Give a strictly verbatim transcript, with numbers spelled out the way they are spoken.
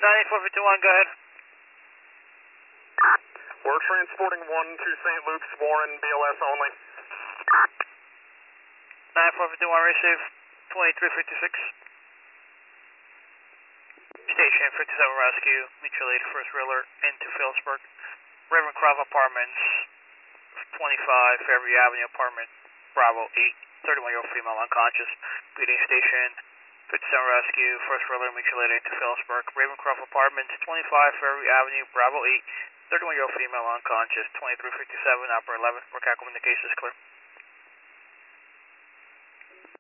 ninety-four fifty-one, go ahead. We're transporting one to Saint Luke's, Warren, B L S only. ninety-four fifty-one, receive. twenty-three fifty-six. Station fifty-seven Rescue, mutual aid first alert into Phillipsburg. Reverend Croft Apartments, twenty-five Fairview Avenue, apartment Bravo eight, thirty-one-year-old female unconscious. Greeting Station fifty-seven Rescue, first alert mutual aid into Phillipsburg. Raven Croft Apartments, twenty-five Fairview Avenue, Bravo eight, thirty-one-year-old female unconscious. twenty-three fifty-seven, Operator eleven, Workout communications clear.